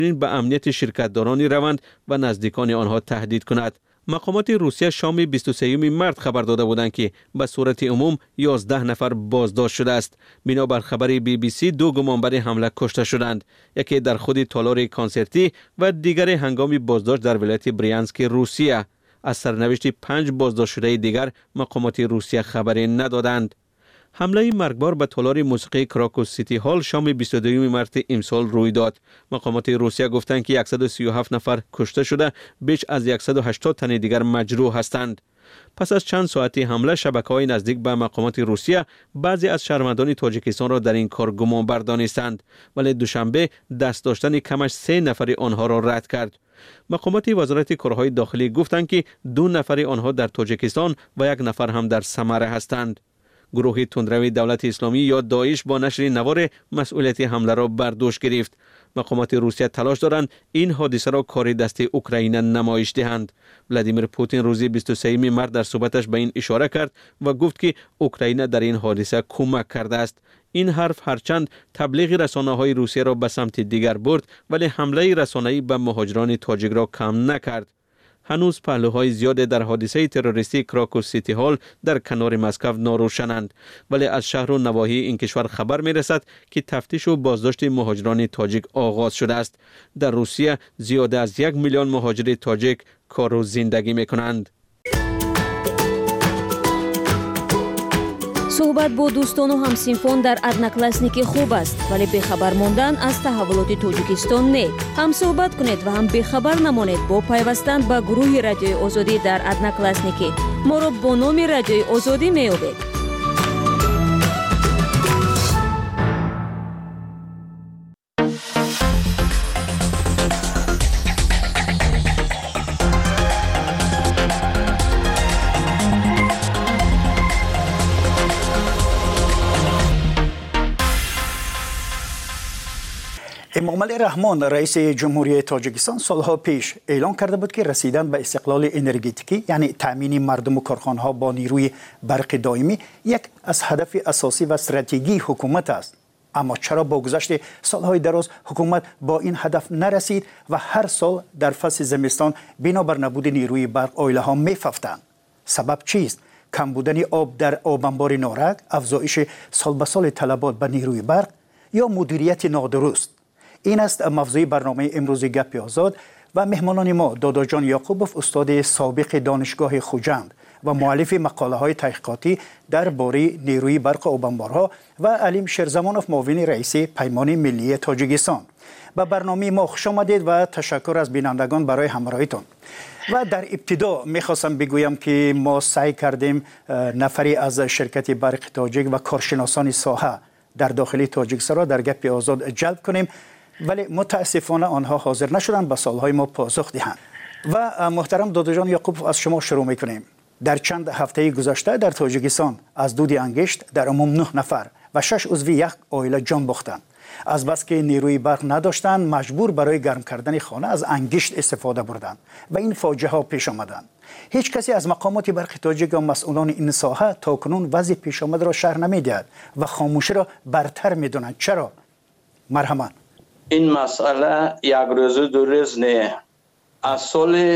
به امنیت شرکتداران روند و نزدیکان آنها تهدید کند. مقامات روسیه شام 23 مارس خبر داده بودند که به صورت عموم 11 نفر بازداشت شده است. بنابر خبر BBC 2 گمانبر حمله کشته شدند، یکی در خود تالار کانسرتی و دیگری هنگام بازداشت در ولایت بریانسک روسیه. از سرنوشت 5 بازداشت شده دیگر مقامات روسیه خبری ندادند. حمله مرگبار به تالار موسیقی کراکوس سیتی هال شام 22 مارس امسال روی داد. مقامات روسیه گفتند که 137 نفر کشته شده، بیش از 180 تن دیگر مجروح هستند. پس از چند ساعتی حمله، شبکه‌های نزدیک به مقامات روسیه بعضی از شهروندان تاجیکستان را در این کار گمانبر دانستند، ولی دوشنبه دست داشتن کمش 3 نفر آنها را رد کرد. مقامات وزارت کارهای داخلی گفتند که 2 نفر آنها در تاجیکستان و 1 نفر هم در سمره هستند. گروه تندروی دولت اسلامی یا داعش با نشر نوار مسئولیت حمله را بر دوش گرفت. مقامات روسیه تلاش دارند این حادثه را کار دست اوکراین نمایش دهند. ولادیمیر پوتین روز 23 مارس در صحبتش به این اشاره کرد و گفت که اوکراین در این حادثه کمک کرده است. این حرف هرچند تبلیغ رسانه‌های روسیه را به سمت دیگر برد، ولی حمله رسانه‌ای به مهاجران تاجیک را کم نکرد. هنوز پهلوهای زیاد در حادثه تروریستی کراکوس سیتی هال در کنار مسکو ناروشنند، ولی از شهر و نواحی این کشور خبر می رسد که تفتیش و بازداشت مهاجران تاجیک آغاز شده است. در روسیه زیاد از 1 میلیون مهاجر تاجیک کار و زندگی می کنند. صحبت با دوستان و همسینفون در ادناکلاسنیکی خوب است، ولی بخبر ماندن از تحولات تاجیکستان نه. هم صحبت کنید و هم بخبر نمانید با پیوستن به گروه رادیوی آزادی در ادناکلاسنیکی. ما را با نام رادیوی آزادی می‌یابید. امامعلی رحمان رئیس جمهوری تاجیکستان سالها پیش اعلام کرده بود که رسیدن به استقلال انرژتیکی، یعنی تامین مردم و کارخانه‌ها با نیروی برق دائمی، یک از هدف اساسی و استراتژی حکومت است. اما چرا با گذشت سالهای دراز حکومت با این هدف نرسید و هر سال در فصل زمستان بنابر نبود نیروی برق عائله‌ها می‌ففتند؟ سبب چیست؟ کم بودن آب در آب انبار نارک، افزایش سال به سال طلبات به نیروی برق یا مدیریت نادرست؟ این است موضوع برنامه امروز گپ آزاد و مهمانان ما دادا جان یعقوبوف، استاد سابق دانشگاه خوجند و مؤلف مقاله های تحقیقاتی درباره نیروی برق آب انبارها، و علیم شیرزمانوف، معاون رئیس پیمان ملی تاجیکستان. به برنامه ما خوش آمدید و تشکر از بینندگان برای همراهیتون. و در ابتدا میخواستم بگویم که ما سعی کردیم نفری از شرکت برق تاجیک و کارشناسان ساحه در داخل تاجیکستان را در گپ آزاد جلب کنیم، ولی متاسفانه آنها حاضر نشدند به سوالهای ما پاسخ دهند. و محترم دادا جان یعقوب، از شما شروع میکنیم. در چند هفته گذشته در تاجیکستان از دود انگشت در عموم 9 نفر و 6 عضو یک عائله جان باختند. از بس که نیروی برق نداشتند، مجبور برای گرم کردن خانه از انگشت استفاده بردند و این فاجعه ها پیش آمدند. هیچ کسی از مقامات برق تاجیک و مسئولان این ساحه تاکنون وضع پیش آمده را شرح نمیدهد و خاموشی را برتر میدونند. چرا؟ مرحبا. این مسئله یک روز دو روز نه. از سال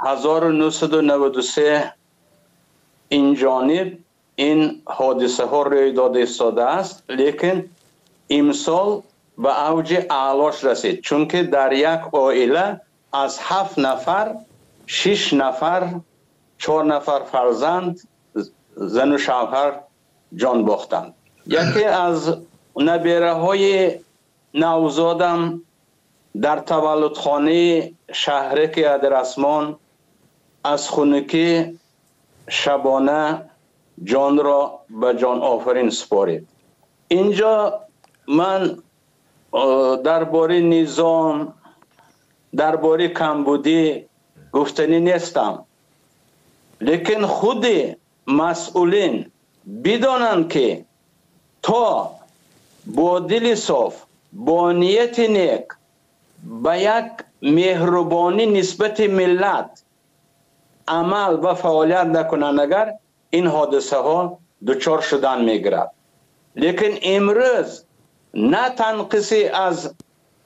1993 این جانب این حادثه ها روی داده ایستاده است، لیکن امسال به اوج اعلاش رسید، چون که در یک عائله از 7 نفر 6 نفر 4 نفر فرزند زن و شوهر جان باختند. یکی از نبیره های نوزادم در تولدخانه شهرک ادرسمان از خونکی شبانه جان را به جان آفرین سپارید. اینجا من درباره نظام، درباره کمبودی گفتنی نیستم، لیکن خود مسئولین بدانند که تا با دل صاف، با نیت نیک، با یک مهربانی نسبت ملت عمل و فعالیت نکنند، اگر این حادثه ها دچار شدن میگیرد. لیکن امروز نه تنقیصی از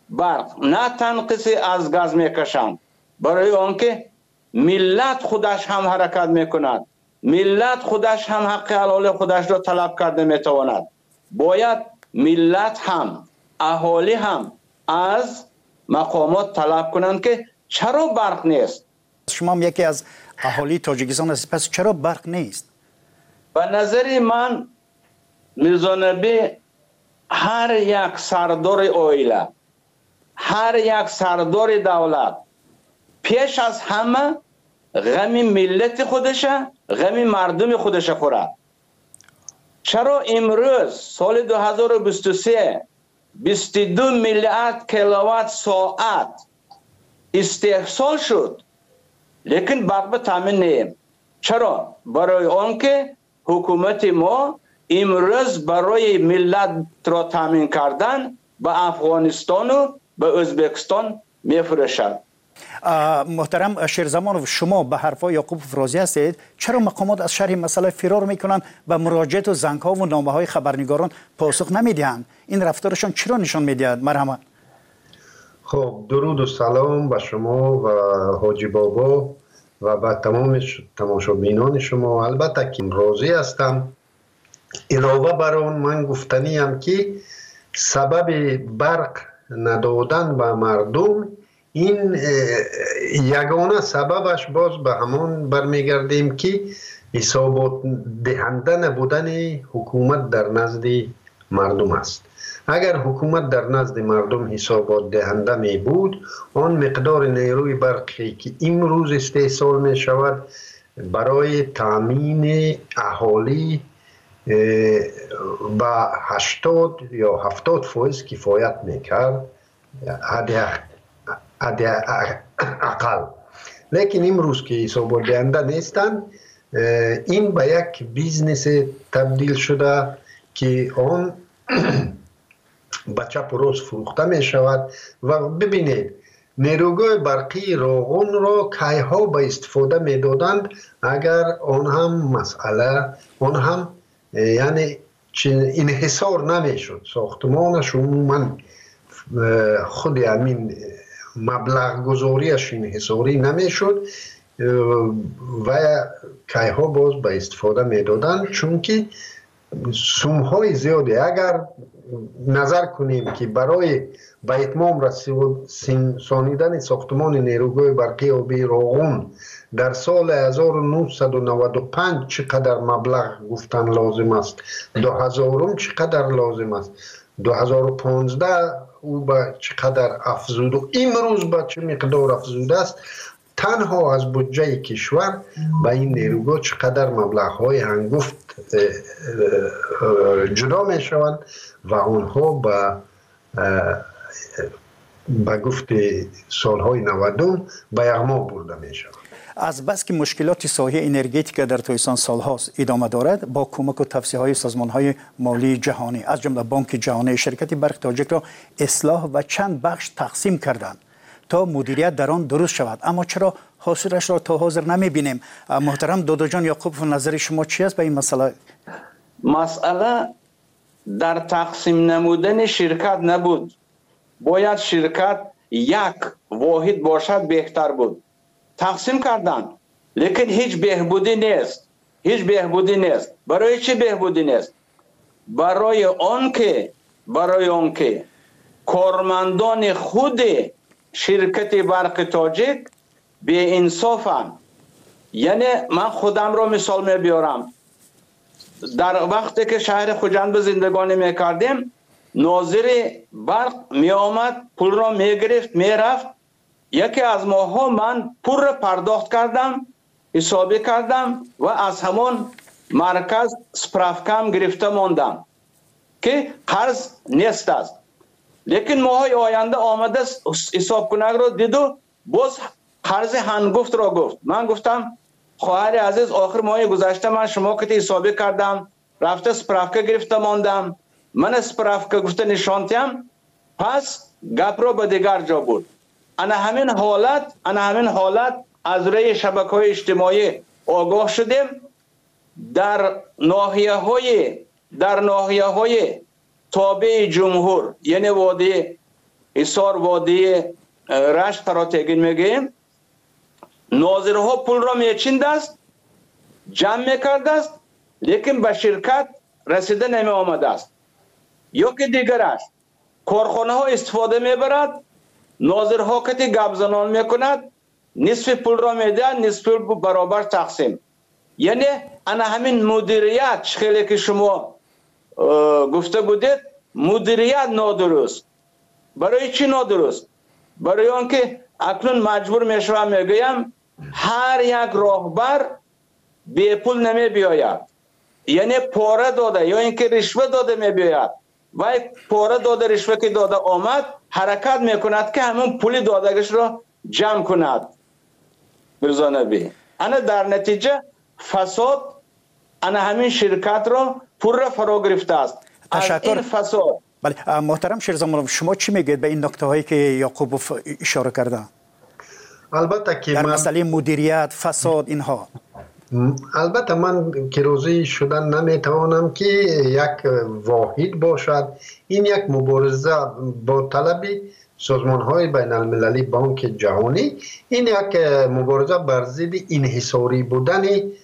برق نه تنقیصی از گاز میکشند، برای آنکه ملت خودش هم حرکت میکند، ملت خودش هم حق حلال خودش را طلب کرده میتواند. باید ملت هم اهالی هم از مقامات طلب کنند که چرا برق نیست. شما هم یکی از اهالی تاجیکستان هستید، پس چرا برق نیست؟ به نظر من میرزا نبی هر یک سردار عائله، هر یک سردار دولت پیش از همه غم ملت خودشه، غم مردم خودشه خورد. چرا امروز سال 2023 22 میلیارد کیلووات ساعت استحصال شد، لیکن برق به تامین نیم. چرا؟ برای آنکه حکومت ما امروز برای ملت را تامین کردن به افغانستان و به ازبکستان میفروشد. محترم شیرزمانوف، شما به حرفای یعقوب فرازی هستید. چرا مقامات از شرح مسئله فرار میکنند و مراجعات و زنگ ها و نامه های خبرنگاران پاسخ نمیدهند؟ این رفتارشان چرا نشان میدهد؟ مرحمت. خب درود و سلام به شما و حاجی بابا و به تمام تماشابینان شما. البته که راضی هستم. علاوه بر آن من گفتنی هم که سبب برق ندادن به مردم، این یگانه سببش باز به همان برمیگردیم که حسابات دهنده نبودن حکومت در نزد مردم است. اگر حکومت در نزد مردم حسابات دهنده می بود، آن مقدار نیروی برقی که امروز استحصال می شود برای تامین اهالی با 80 یا 70% کفایت می کرد حد اقل. لیکن امروز که حسابات دهنده نیستند، این به یک بیزنس تبدیل شده که آن به چپ و راست فروخته می شود. و ببینید نیروگاه برقی روغن را کیها به استفاده می دادند اگر آن هم مسئله آن هم یعنی انحصار نمی شد، ساختمانش عموما خود همین مبلغ گذاریش انحصاری نمی شد و کیها باز به استفاده می دادند، چون که سومهای زیادی. اگر نظر کنیم که برای به اتمام رسانیدن ساختمان نیروگاه برقی آبی روغن در سال 1995 چقدر مبلغ گفتن لازم است، 2000 چقدر لازم است، 2015 او به چقدر افزود و امروز به چه مقدار افزوده است، تنها از بودجه کشور به این نیروگاه چقدر مبلغ‌های هنگفت جدا می شوند و آنها به گفت سالهای 90 به یغما برده می شوند. از بس که مشکلات ساحه انرژتیک در تویسان سالهاست ادامه دارد، با کمک و توصیه های سازمان های مالی جهانی از جمله بانک جهانی شرکت برق تاجیک را اصلاح و چند بخش تقسیم کردند تا مدیریت در آن درست شود، اما چرا حاصلش را تا حاضر نمی بینیم؟ محترم دادا جان یعقوب، نظر شما چی است به این مسئله؟ مسئله در تقسیم نمودن شرکت نبود. باید شرکت یک واحد باشد بهتر بود. تقسیم کردن لیکن هیچ بهبودی نیست، هیچ بهبودی نیست. برای چه بهبودی نیست؟ برای آنکه کارمندان خود شرکت برق تاجیک بی انصافن. یعنی من خودم رو مثال می بیارم. در وقتی که شهر خوجند زندگانی می کردیم، ناظر برق می آمد، پول را می گرفت، می رفت. یکی از ماها من پول را پرداخت کردم، حسابی کردم و از همان مرکز سپرافکم گرفته ماندم که قرض نیست است. لیکن ماهای آینده آمده حساب کنگ را دید و باز قرض هنگفت را گفت. من گفتم خواهر عزیز، آخر ماه گذشته من شما که حسابی کردم، رفته سپرافکه گرفته ماندم، من سپرافکه گفته نشانتیم، پس گپ را به دیگر جا بود. انا همین حالت از روی شبکه‌های اجتماعی آگاه شدیم. در ناحیه‌های تابع جمهور یعنی وادی حصار وادی رشت تراتگین میگیم، ناظرها پول را میچیند است، جمع میکرده است، لیکن به شرکت رسیده نمی آمده است. یا که دیگر است، کارخانه ها استفاده میبرد، ناظرها کتی گپ زنان میکند، نصف پول را میده، نصف پول برابر تقسیم. یعنی انا همین مدیریت خیلی که شما گفته بودید، مدیریت نادرست. برای چی نادرست؟ برای آنکه اکنون مجبور میشوم میگویم هر یک راهبر بی پول نمی بیاید، یعنی پاره داده یا اینکه رشوه داده می بیاید و پاره داده رشوه که داده آمد حرکت میکند که همون پول دادگش را جمع کند. برزانبی انا در نتیجه فساد انا همین شرکت را پر فرا گرفته است. تشکر. این فساد. بله محترم شیرزمانوف، شما چی میگید به این نکته هایی که یعقوبوف اشاره کرده؟ البته که در من مسئله مدیریت، فساد اینها، البته من که روزی شدن نمیتوانم که یک واحد باشد. این یک مبارزه با طلب سازمان های بین المللی، بانک جهانی، این یک مبارزه بر ضد انحصاری بودن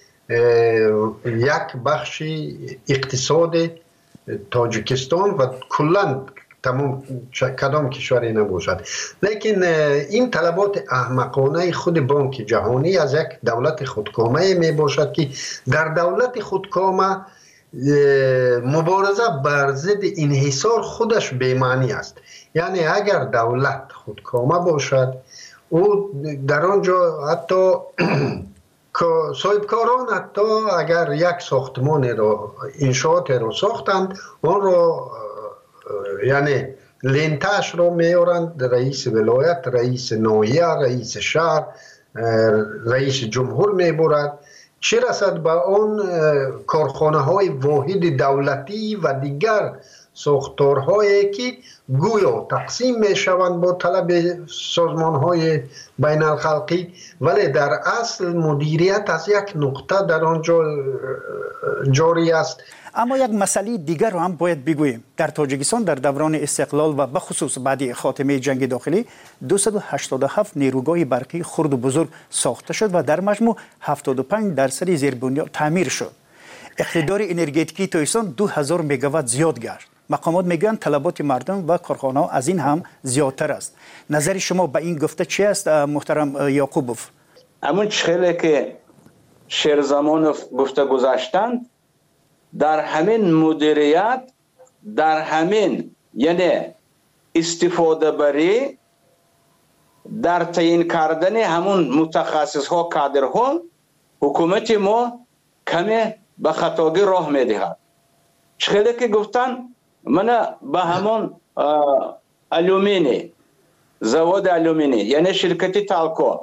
یک بخش اقتصاد تاجیکستان و کلا تمام کدام کشوری نباشد. لیکن این طلبات احمقانه خود بانک جهانی از یک دولت خودکامه می باشد که در دولت خودکامه مبارزه بر ضد انحصار خودش بی‌معنی است. یعنی اگر دولت خودکامه باشد، او در آنجا حتی صاحبکاران حتی اگر یک ساختمان را انشاءات را ساختند، آن را یعنی لنتش را میارند، رئیس ولایت، رئیس ناحیه، رئیس شهر، رئیس جمهور میبرد. چه رسد به آن کارخانه های واحد دولتی و دیگر ساختارهایی که گویا تقسیم می شوند با طلب سازمان های بین الخلقی، ولی در اصل مدیریت از یک نقطه در آنجا جاری است. اما یک مسئله دیگر رو هم باید بگوییم. در تاجیکستان در دوران استقلال و بخصوص بعد خاتمه جنگ داخلی 287 نیروگاه برقی خرد و بزرگ ساخته شد و در مجموع 75% زیربنیاد تعمیر شد. اقتدار انرژتیکی تاجیکستان 2000 مگاوات زیاد گشت. مقامات میگن طلبات مردم و کارخانه‌ها از این هم زیادتر است. نظر شما به این گفته چی است محترم یعقوبوف؟ همون چخیلی که شیرزمانوف گفته گذاشتند، در همین مدیریت، در همین یعنی استفاده بری، در تعیین کردن همون متخصص ها، کادرها، حکومت ما کمی به خطاگی راه میدهد. چخیلی که گفتن من به همون الومینی، زواد الومینی یعنی شرکتی تالکو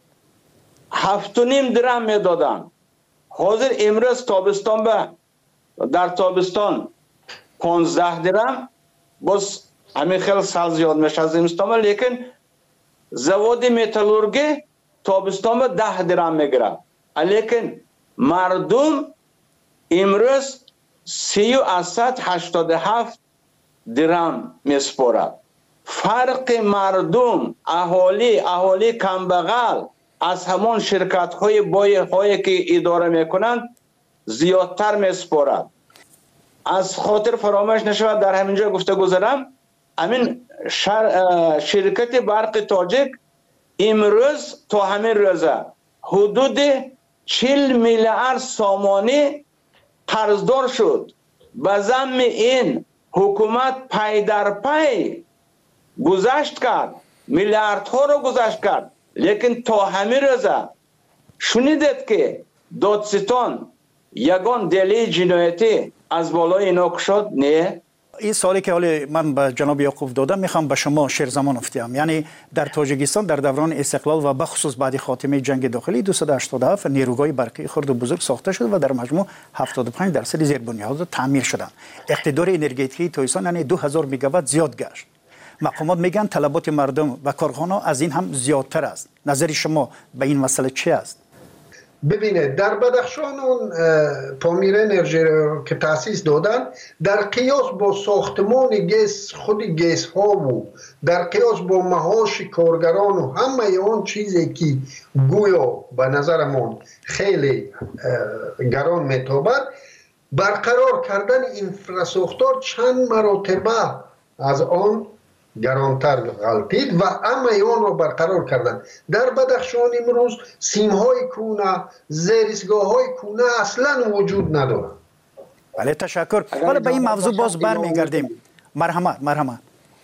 7.5 درم میدادن. حاضر امروز تابستان به در تابستان 15 درم، باز همین خیلی سال زیاد میشه از زمستان، لیکن زواد متالورگی تابستان به 10 درم میگیره، لیکن مردم امروز 387 درم میسپارد. فرق مردم، اهالی کمبغل از همون شرکت های بایهایی که اداره میکنند زیادتر میسپارد. از خاطر فراموش نشود در همینجا گفته گذارم، همین شرکت برق تاجیک امروز تا همین روزه حدود 40 میلیارد سامانی قرضدار شد. به ضمن این حکومت پی در پی گذشت کرد، میلیاردها رو گذشت کرد، لیکن تا همین روزه شنیدید که دادستان یگان دلیل جنایتی از بالای اینا کشاد؟ نه. این سوالی که حالا من به جناب یعقوب دادم میخوام به شما شیرزمانوف دیم. یعنی در تاجیکستان در دوران استقلال و بخصوص بعد خاتمه جنگ داخلی 287 نیروگاه برقی خرد و بزرگ ساخته شد و در مجموع 75% زیربنیاد تعمیر شدند. اقتدار انرژتیکی تاجیکستان یعنی 2000 مگاوات زیاد گشت. مقامات میگن طلبات مردم و کارخانه‌ها از این هم زیادتر است. نظر شما به این مسئله چی است؟ ببینید در بدخشان اون پامیر انرژی که تاسیس دادن در قیاس با ساختمان گیس خود گیس ها و در قیاس با معاش کارگران و همه اون چیزی که گویا به نظرمون خیلی گران میتابد برقرار کردن انفراساختار چند مراتبه از آن گرانتر غلطید و همه آن را برقرار کردن. در بدخشان امروز سیم‌های کونه، زیرستگاه‌های کونه اصلا وجود ندارد. بله تشکر. حالا به این موضوع باز برمیگردیم. مرحمت.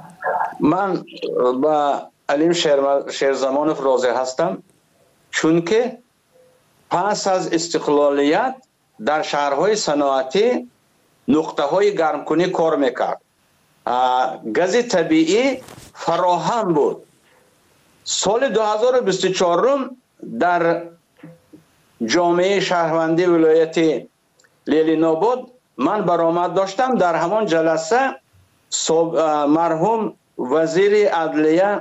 من با علیم شیرزمانوف راضی هستم چون که پس از استقلالیت در شهرهای صنعتی نقطه‌های گرمکنی کار میکرد. گاز طبیعی فراهم بود. سال 2024 در جامعه شهروندی ولایت لیلیناباد من برآمد داشتم. در همان جلسه مرحوم وزیر عدلیه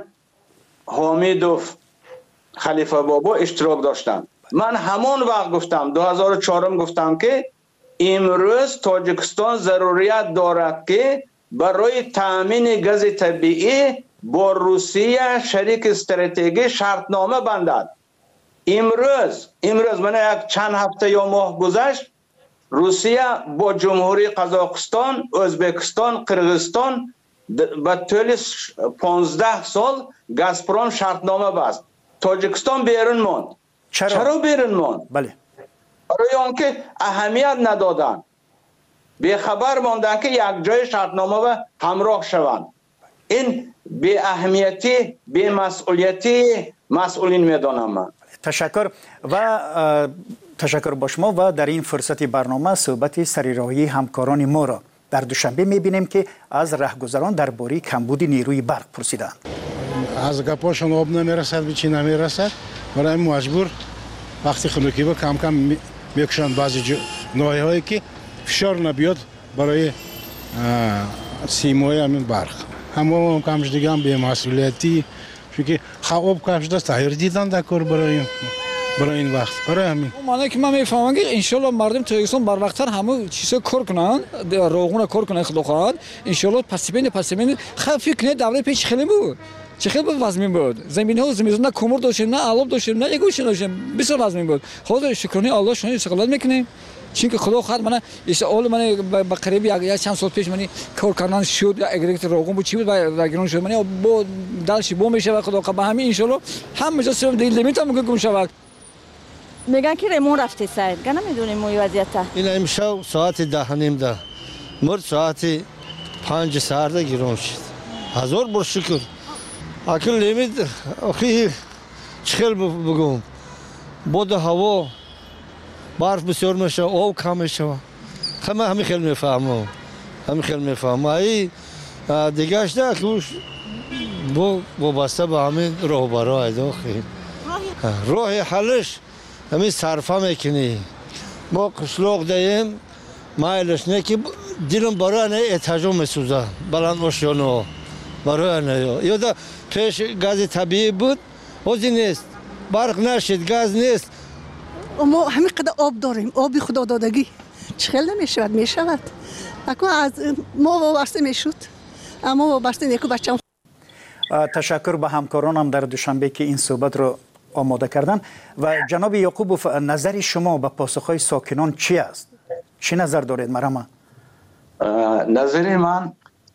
حمیدوف خلیفه بابا اشتراک داشتم. من همان وقت گفتم 2004 گفتم که امروز تاجیکستان ضروریت دارد که برای تامین گاز طبیعی با روسیه شریک استراتژی شرطنامه بندد. امروز من یک چند هفته یا ماه گذشت روسیه با جمهوری قزاقستان، ازبکستان، قرغیزستان به طول 15 سال گازپروم شرطنامه بست. تاجیکستان بیرون ماند. چرا بیرون ماند؟ بله. برای آنکه اهمیت ندادن. به خبر ماندن که یک جای شرطنامه و همراه شوند. این به اهمیتی به مسئولیتی مسئولین میدانم من. تشکر و تشکر با شما و در این فرصت برنامه صحبت سریراهی همکاران ما را در دوشنبه میبینیم که از رهگذران درباره کمبود نیروی برق پرسیدند. از گپاشون آب نمیرسد به چی نمیرسد برای مجبور وقتی خنکی با کم کم میکشند بعضی نوعی که فشار نبیاد برای سیمای همین برق همه کمش دیگه هم به مسئولیتی چون که خواب کمش دست تغییر دیدن در کار برای این وقت برای همین معنی که من میفهمم که انشالله مردم تاجیکستان بر وقتتر همه چیزا کار کنن روغون کار کنن خدا خواهد انشالله پس بین فکر نه دوره پیش خیلی بود چه خیلی وزمین بود زمین ها زمین نه کومر داشتیم نه علوب داشتیم نه یگوش داشتیم بسیار وزمین بود خدا شکرانه الله شما استقلال میکنیم چون که خدا خواهد من اول من با قریب یک چند سال پیش من کار کردن شد اگریت روغون بود چی بود و گرون شد من با دلش بو میشه و خدا به همین ان شاء الله هم جا سر دیل لیمیت هم گم شود. میگن که ریمون رفته سر گنا میدونیم موی وضعیت این امشب ساعت 10:30 مرد ساعت 5 ساعت گرون شد. هزار بار شکر اکل لیمیت اخی چخل بگم بود هوا برف بسیار میشه آب کم میشه همین خیلی میفهمم ای دیگهش نه که با وابسته به همین راهبرای داخل راه حلش همین صرفه میکنی ما قشلاق دهیم مایلش نه که دیلم برای نه اتجا میسوزه بلند آشیانه برای نه یا پیش گاز طبیعی بود حوزی نیست برق نشد گاز نیست ما همین قدر آب داریم آبی خدا دادگی چخیل میشود اکنون از ما وابسته میشود اما وابسته نیکو بچم. تشکر به همکارانم در دوشنبه که این صحبت رو آماده کردن و جناب یعقوبوف نظر شما به پاسخهای ساکنان چی است؟ چی نظر دارید مرحمت؟ نظر من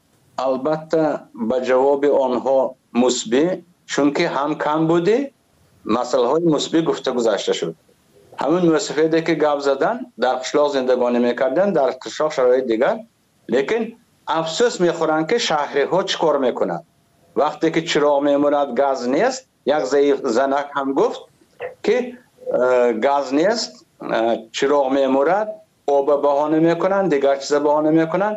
البته به جواب آنها مثبت چون که هم کم بوده مسئله های مثبت گفته گذاشته شد. همون مسافتی که گپ زدن در قشلاق زندگانی میکردن در قشلاق شرایط دیگر لیکن افسوس میخورن که شهری ها چیکار میکنن وقتی که چراغ میموند گاز نیست. یک زنک هم گفت که گاز نیست چراغ میمورد آب بهانه میکنن دیگر چیز بهانه میکنن.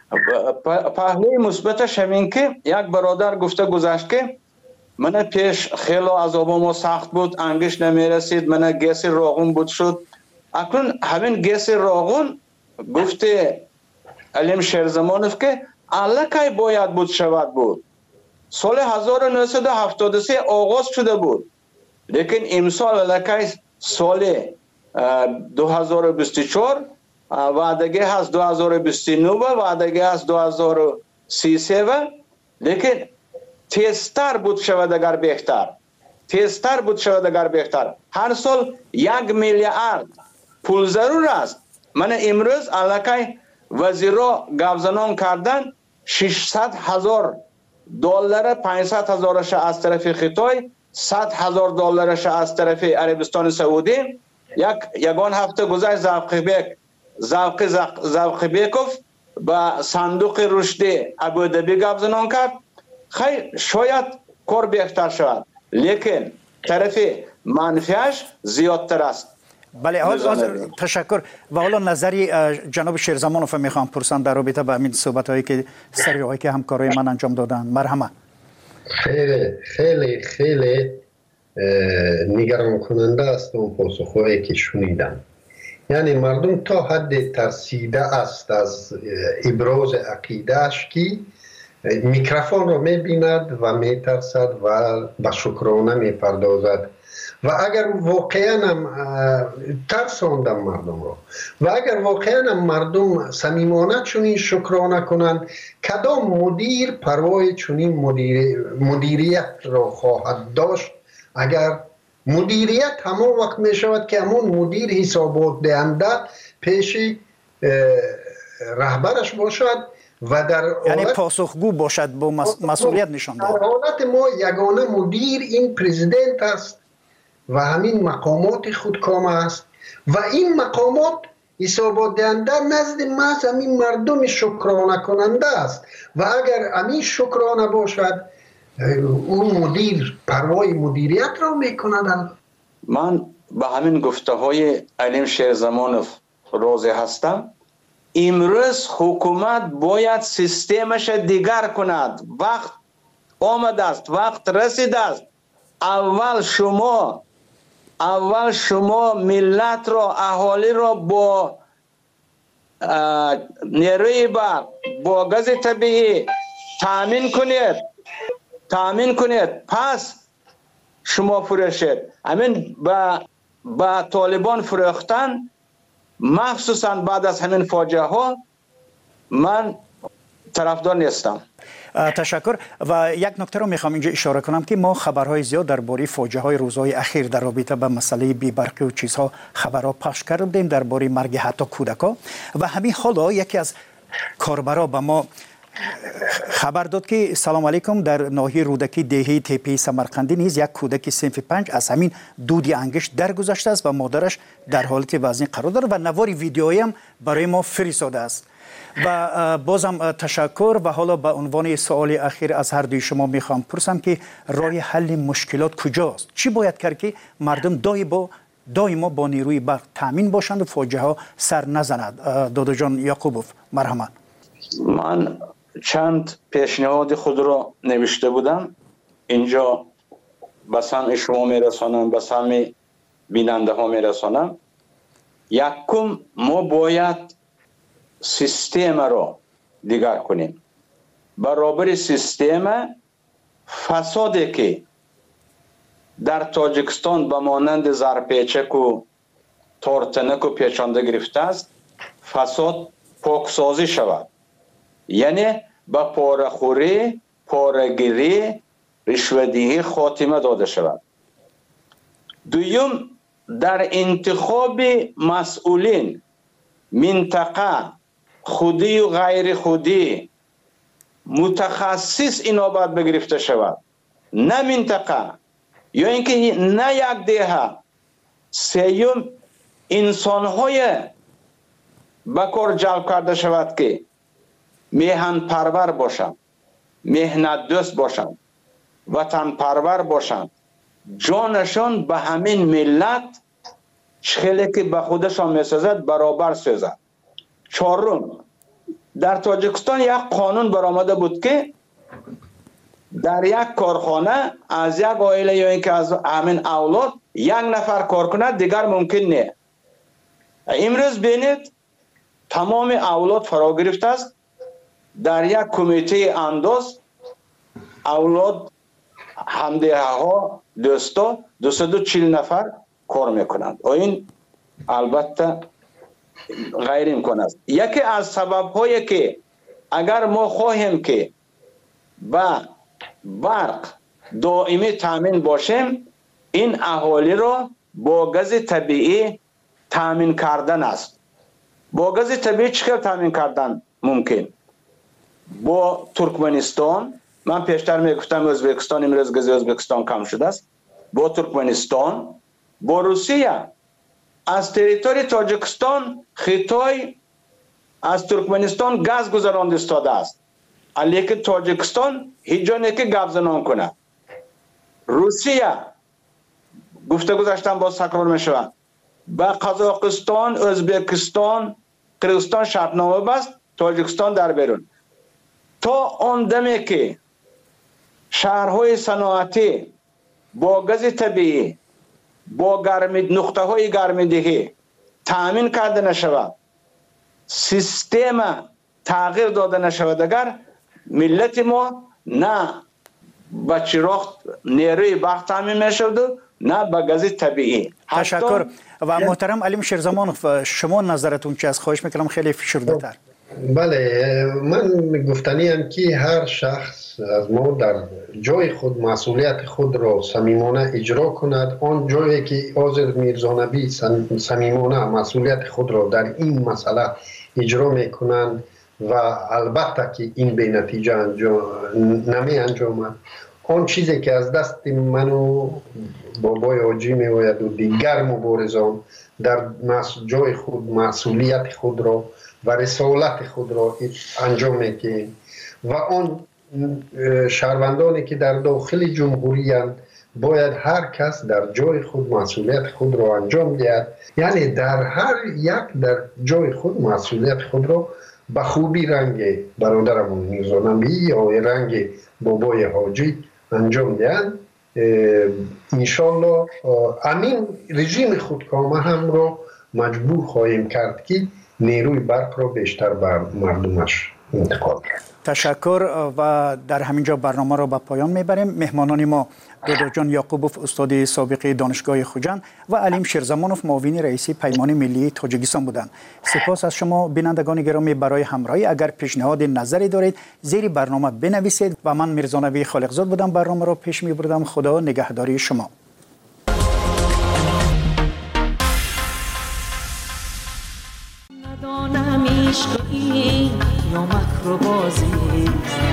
پهلوی مثبتش همین که یک برادر گفته گذشت که من پیش خیلی عذابم سخت بود انگش نمیرسید من گیس روغن بود شد اکنون همین گیس روغن گفته علیم شیرزمانوف که الکی باید بود شود بود سال 1973 آغاز شده بود لیکن امسال الکی سال 2024 وعدگی هست 2029 و وعدگی هست 2033 و لیکن تیزتر بود شود اگر بهتر تیزتر بود شود اگر بهتر. هر سال 1 میلیارد پول ضرور است. من امروز الکی وزیرا گفزنان کردن 600,000 دلار 500,000 از طرف خطای 100,000 دلارش از طرف عربستان سعودی. یگان هفته گذشت زوق بیکوف با صندوق رشد ابودبی گفزنان کرد. خیلی شاید کار بهتر شود لیکن طرف منفیش زیادتر است. بله تشکر. و حالا نظری جناب شیرزمانوف میخوام پرسان در رابطه با همین صحبت هایی که سریعی که همکارای من انجام دادن. مرحمت. خیلی خیلی خیلی نگران کننده است اون پاسخهایی که شنیدم. یعنی مردم تا حد ترسیده است از ابراز عقیدهش که میکروفون رو میبیند و میترسد و به شکرانه میپردازد و اگر واقعا هم ترساندم مردم رو و اگر واقعا هم مردم صمیمانه چنین شکرانه کنند کدام مدیر پروای چنین مدیریت را خواهد داشت اگر مدیریت همون وقت می شود که همون مدیر حسابات دهنده پیش رهبرش باشد و در یعنی پاسخگو باشد با مسئولیت نشان دهد. در حالت ما یگانه مدیر این پرزیدنت است و همین مقامات خودکام است و این مقامات حسابات دهنده نزد محض همین مردم شکرانه کننده است و اگر همین شکرانه باشد اون مدیر پروای مدیریت را میکند. من به همین گفته های علیم شیرزمانوف راضی هستم. امروز حکومت باید سیستمش دیگر کند. وقت آمده است، وقت رسیده است. اول شما ملت را، اهالی را با نیروی برق، با گاز طبیعی تامین کنید پس شما فروشید. همین با طالبان فروختن مخصوصا بعد از همین فاجعه ها من طرفدار نیستم. تشکر. و یک نکته رو میخوام اینجا اشاره کنم که ما خبرهای زیاد درباره فاجعه های روزهای اخیر در رابطه با مسئله بی‌برقی و چیزها خبرها پخش کردیم درباره مرگ حتی کودکان و همین حالا یکی از کاربرا به ما خبر داد که سلام علیکم در ناحیه رودکی دهه تپه سمرقندی نیز یک کودک صنف 5 از همین دود انگشت درگذشته است و مادرش در حالت وزنی قرار دارد و نوار ویدیویی هم برای ما فرستاده است. و بازم تشکر. و حالا به عنوان سوال اخیر از هر دوی شما میخوام پرسم که راه حل مشکلات کجاست؟ چی باید کرد که مردم دائما با نیروی برق تامین باشند و فاجعه ها سر نزند؟ دادا جان یعقوبوف مرحمت. من چند پیشنهاد خود را نوشته بودم اینجا به سمع شما میرسانم، به سمع بیننده ها میرسانم. یکم ما باید سیستم را دیگر کنیم. برابر سیستم فسادی که در تاجیکستان به مانند زرپیچک و تارتنک و پیچانده گرفته است فساد پاکسازی شود. یعنی به پاره‌خوری، پاره‌گیری، رشوه‌دهی خاتمه داده شود. دوم در انتخاب مسئولین منطقه خودی و غیر خودی متخصص اینابت بگرفته شود، نه منطقه یا اینکه نه یک دهه. سوم انسان‌های به کار جلب کرده شود که میهن پرور باشند، مهنت دوست باشند، وطن پرور باشند، جانشان به همین ملت چخیلی که به خودشان میسازد برابر سازد. چهارم در تاجیکستان یک قانون برآمده بود که در یک کارخانه از یک عائله یا اینکه از همین اولاد یک نفر کار کند دیگر ممکن نه. امروز بینید تمام اولاد فرا گرفته است. در یک کمیته انداز اولاد همدیه ها دوستا 240 نفر کار میکنند. این البته غیر امکان است. یکی از سبب هایی که اگر ما خواهیم که با برق دائمی تامین باشیم، این اهالی را با گاز طبیعی تامین کردن است. با گاز طبیعی چطور تامین کردن ممکن؟ با ترکمنستان، من پیشتر میگفتم ازبکستان، امروز گاز ازبکستان کم شده است. با ترکمنستان، با روسیه. از تریتوری تاجیکستان خطای از ترکمنستان گاز گذراند استاده است، لیکن تاجیکستان هیچ جا نیست که گپ زنان کنه. روسیه گفته گذاشتن باز تکرار میشوند، با قزاقستان، ازبکستان، قرغیزستان شرطنامه بست، تاجیکستان در بیرون. تا آن دمی که شهرهای صنعتی با گاز طبیعی، با نقطه های گرمایندگی تامین کرده نشود، سیستم تغییر داده نشود، اگر ملت ما نه با چراغ نیروی برق تامین میشود نه با گاز طبیعی. تشکر. و محترم علیم شیرزمانوف، شما نظرتون چی است؟ خواهش میکنم خیلی فشرده تر. بله، من گفتنیم که هر شخص از ما در جای خود مسئولیت خود را صمیمانه اجرا کند. آن جایی که آذر میرزانبی صمیمانه مسئولیت خود را در این مسئله اجرا میکنند و البته که این به نتیجه نمی انجامد، آن چیزی که از دست من و بابای حاجی میآید و دیگر مبارزان در جای خود مسئولیت خود را و رسالت خود را انجام میدهیم و آن شهروندانی که در داخل جمهوری اند باید هر کس در جای خود مسئولیت خود را انجام دهد. یعنی در هر یک در جای خود مسئولیت خود را به خوبی رنگ برادرمون میرزانبی یا رنگ بابای حاجی انجام دهند. انشالله امین رژیم خودکامه هم را مجبور خواهیم کرد که نیروی برق را بیشتر بر مردمش انتقال کرد. تشکر. و در همینجا برنامه را به پایان میبریم. مهمانان ما دودو جان یعقوبوف، استاد سابق دانشگاه خوجند، و علیم شیرزمانوف، معاون رئیس پیمان ملی تاجیکستان بودند. سپاس از شما بینندگان گرامی برای همراهی. اگر پیشنهاد نظری دارید زیر برنامه بنویسید. و من میرزانبی خالقزاد بودم، برنامه را پیش میبردم. خدا نگهداری شما. یا مکر و بازی،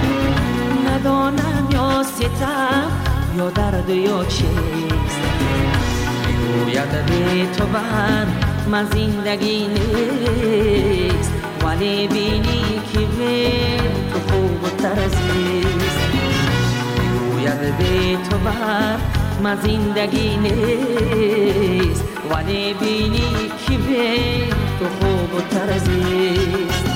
ندانم یا ستم یا درد یا چیست، میگوید به تو من زندگی نیست، ولی بینی که به تو خوب و ترزیست. میگوید به تو من زندگی نیست، ولی بینی که به تو خوب و ترزیست.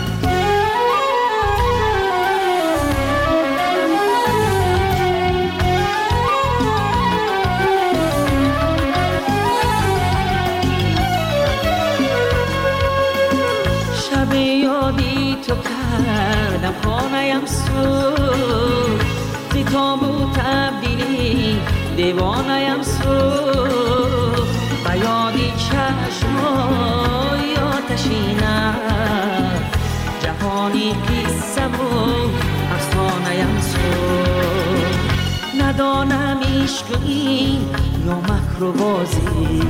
شب یادی تو کردم خانه‌ام سوز، زی تابو تبدیلی دیوانه‌ام سوز، و یادی چشمای آتشینم، جهانی قصم و افسانه‌ام سوز. ندانم عشق این یا مکر و بازی،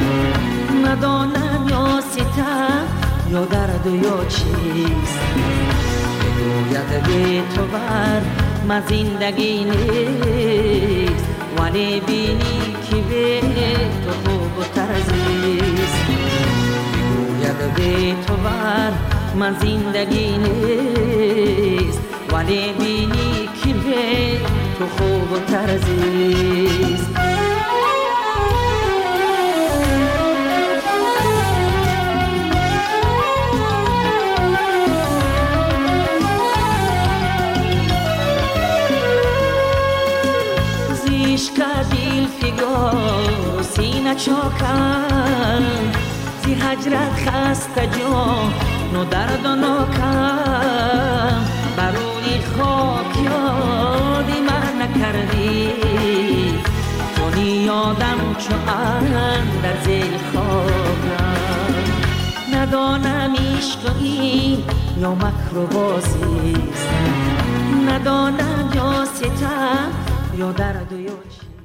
ندانم یا ستم یا درد یا چیست. میگوید به تو من زندگی نیست، ولی بینی که به تو خوب و ترزیست. میگوید به تو من زندگی نیست، ولی بینی که به تو خوب و ترزیست. دل فگار و سینه چاکم، زی هجرت خسته جان و درد و ناکم، برونی خاک یادی من نکردی، چون یادم چو در زیر خاکم. ندانم عشق این یا مکر و بازی است، ندانم یا ستم یا درد و یا چی.